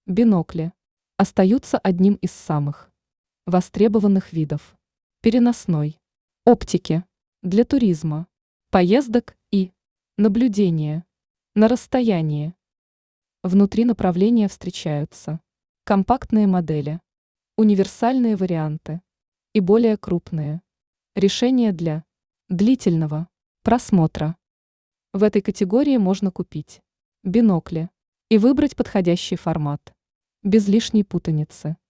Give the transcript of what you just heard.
Бинокли остаются одним из самых востребованных видов переносной оптики для туризма, поездок и наблюдения на расстоянии. Внутри направления встречаются компактные модели, универсальные варианты и более крупные решения для длительного просмотра. В этой категории можно купить бинокли и выбрать подходящий формат без лишней путаницы.